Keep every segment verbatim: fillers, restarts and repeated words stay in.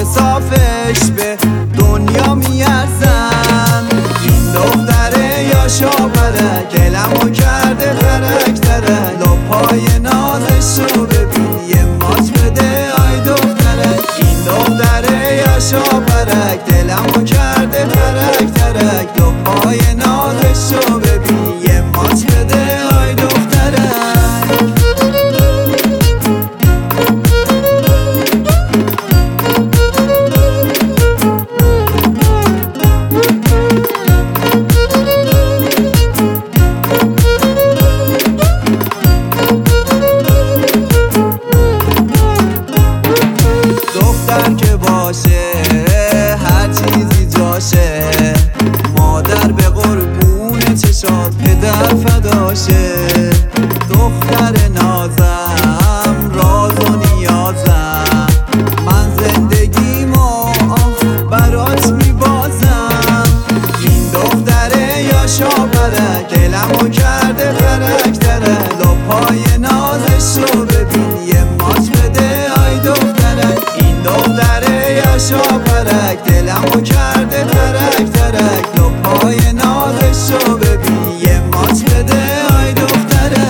صافش به دنیا میارزم. این دختره یا شاپره گلمو کرده خرک ترک، لپای نازش رو ببین یه ماچ بده آی دختره. این دختره یا شاپره دلمو کرده خرک ترک، لپای نازش رو ببین یه ماچ بده آی دختره. دختر که باشه هر چیزی جاشه، مادر به قربون چشات پدر فداشه. دختر نازم راز و نیازم، من زندگیمو برات میبازم. این دختره یا شاپره گلمو کرده خرک تره، لپای نازش رو ببین یه ماچ بده آی دختره. این دختره یا شاپرک دلمو کرده ترک ترک، لپای نازش رو ببین یه ماچ بده آی دختره.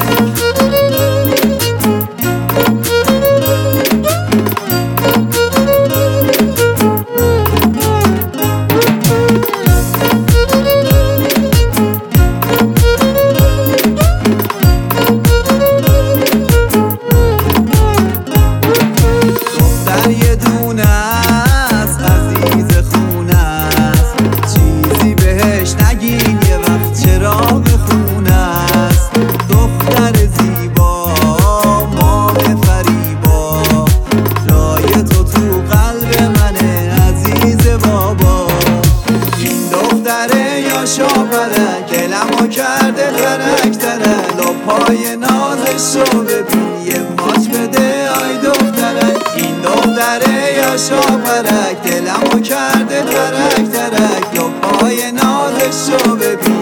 دختر یه دونه است عزیز خونه است، چیزی بهش نگین یه وقت چراغ خونه است. دختر زیبا ماه فریبا، جای تو تو قلب منه عزیز بابا. این دختره یا شاپره گلمو کرده خرک تره، لپای نازش رو ببین یه ماچ بده آی دختره. این دختره یا شاپرک دلمو کرده ترک ترک، لپای نازش رو ببین